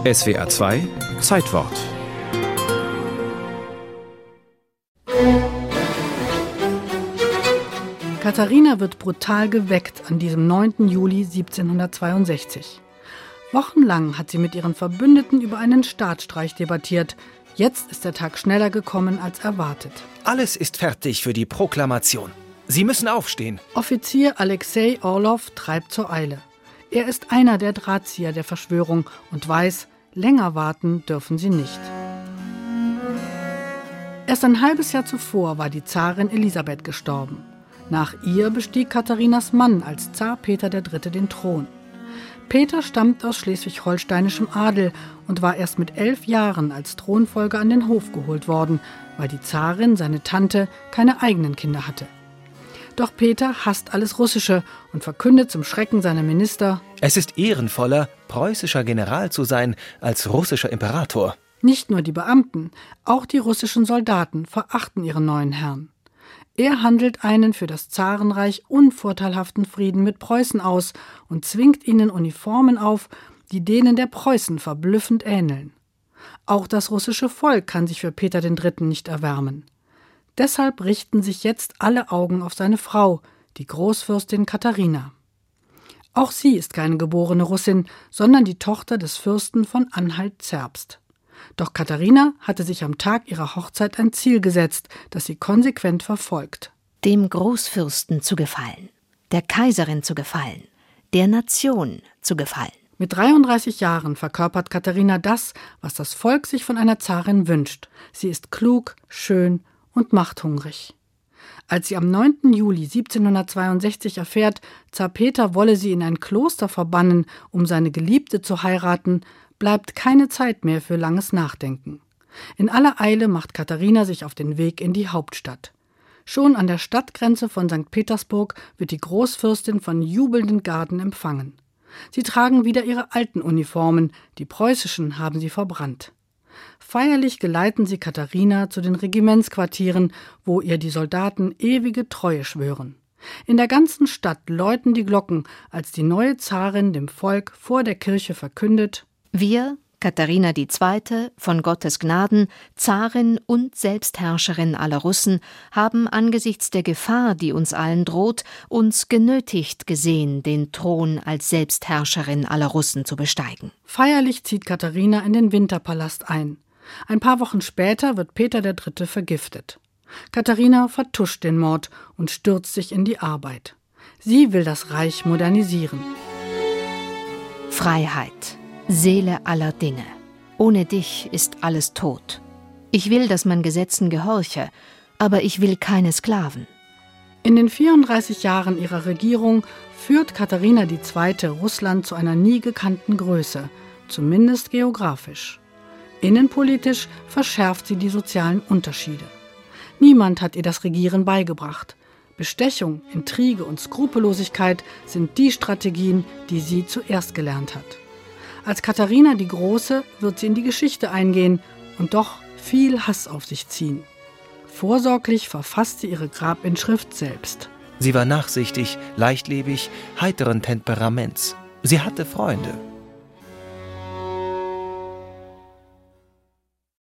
SWR 2 Zeitwort. Katharina wird brutal geweckt an diesem 9. Juli 1762. Wochenlang hat sie mit ihren Verbündeten über einen Staatsstreich debattiert. Jetzt ist der Tag schneller gekommen als erwartet. Alles ist fertig für die Proklamation. Sie müssen aufstehen. Offizier Alexei Orlow treibt zur Eile. Er ist einer der Drahtzieher der Verschwörung und weiß, länger warten dürfen sie nicht. Erst ein halbes Jahr zuvor war die Zarin Elisabeth gestorben. Nach ihr bestieg Katharinas Mann als Zar Peter III. Den Thron. Peter stammt aus schleswig-holsteinischem Adel und war erst mit 11 Jahren als Thronfolger an den Hof geholt worden, weil die Zarin, seine Tante, keine eigenen Kinder hatte. Doch Peter hasst alles Russische und verkündet zum Schrecken seiner Minister: Es ist ehrenvoller, preußischer General zu sein, als russischer Imperator. Nicht nur die Beamten, auch die russischen Soldaten verachten ihren neuen Herrn. Er handelt einen für das Zarenreich unvorteilhaften Frieden mit Preußen aus und zwingt ihnen Uniformen auf, die denen der Preußen verblüffend ähneln. Auch das russische Volk kann sich für Peter III. Nicht erwärmen. Deshalb richten sich jetzt alle Augen auf seine Frau, die Großfürstin Katharina. Auch sie ist keine geborene Russin, sondern die Tochter des Fürsten von Anhalt-Zerbst. Doch Katharina hatte sich am Tag ihrer Hochzeit ein Ziel gesetzt, das sie konsequent verfolgt. Dem Großfürsten zu gefallen, der Kaiserin zu gefallen, der Nation zu gefallen. Mit 33 Jahren verkörpert Katharina das, was das Volk sich von einer Zarin wünscht. Sie ist klug, schön und machthungrig. Als sie am 9. Juli 1762 erfährt, Zar Peter wolle sie in ein Kloster verbannen, um seine Geliebte zu heiraten, bleibt keine Zeit mehr für langes Nachdenken. In aller Eile macht Katharina sich auf den Weg in die Hauptstadt. Schon an der Stadtgrenze von St. Petersburg wird die Großfürstin von jubelnden Garden empfangen. Sie tragen wieder ihre alten Uniformen, die preußischen haben sie verbrannt. Feierlich geleiten sie Katharina zu den Regimentsquartieren, wo ihr die Soldaten ewige Treue schwören. In der ganzen Stadt läuten die Glocken, als die neue Zarin dem Volk vor der Kirche verkündet: Wir, Katharina II., von Gottes Gnaden, Zarin und Selbstherrscherin aller Russen, haben angesichts der Gefahr, die uns allen droht, uns genötigt gesehen, den Thron als Selbstherrscherin aller Russen zu besteigen. Feierlich zieht Katharina in den Winterpalast ein. Ein paar Wochen später wird Peter III. Vergiftet. Katharina vertuscht den Mord und stürzt sich in die Arbeit. Sie will das Reich modernisieren. Freiheit, Seele aller Dinge. Ohne dich ist alles tot. Ich will, dass man Gesetzen gehorche, aber ich will keine Sklaven. In den 34 Jahren ihrer Regierung führt Katharina II. Russland zu einer nie gekannten Größe, zumindest geografisch. Innenpolitisch verschärft sie die sozialen Unterschiede. Niemand hat ihr das Regieren beigebracht. Bestechung, Intrige und Skrupellosigkeit sind die Strategien, die sie zuerst gelernt hat. Als Katharina die Große wird sie in die Geschichte eingehen und doch viel Hass auf sich ziehen. Vorsorglich verfasst sie ihre Grabinschrift selbst. Sie war nachsichtig, leichtlebig, heiteren Temperaments. Sie hatte Freunde.